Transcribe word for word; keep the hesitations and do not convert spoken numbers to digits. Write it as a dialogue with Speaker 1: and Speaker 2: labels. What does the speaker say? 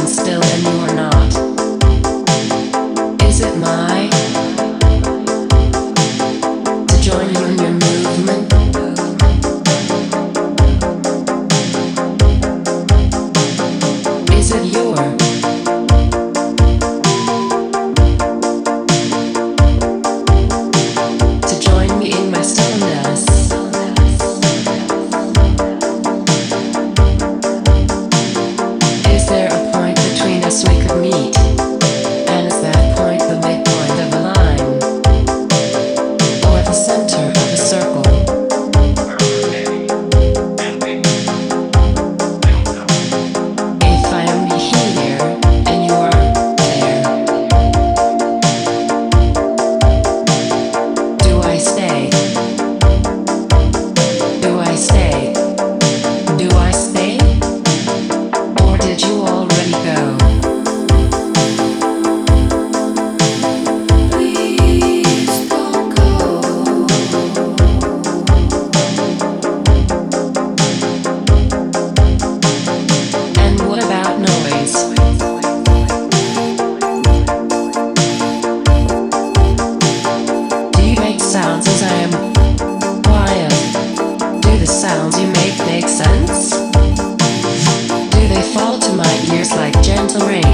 Speaker 1: stand still and you are not? Is it my to join you in your movement? Is it your to join me in my stillness? Is there a point between us we could meet? And is that point the midpoint of a line? Or the center of a circle? If I am here and you are there, do I stay? Do I stay? Do I stay? Or did you already go? Please don't go. And what about noise? Do you make sounds as I am quiet? Do the sounds you make make sense? Do they fall to my ears like gentle rain?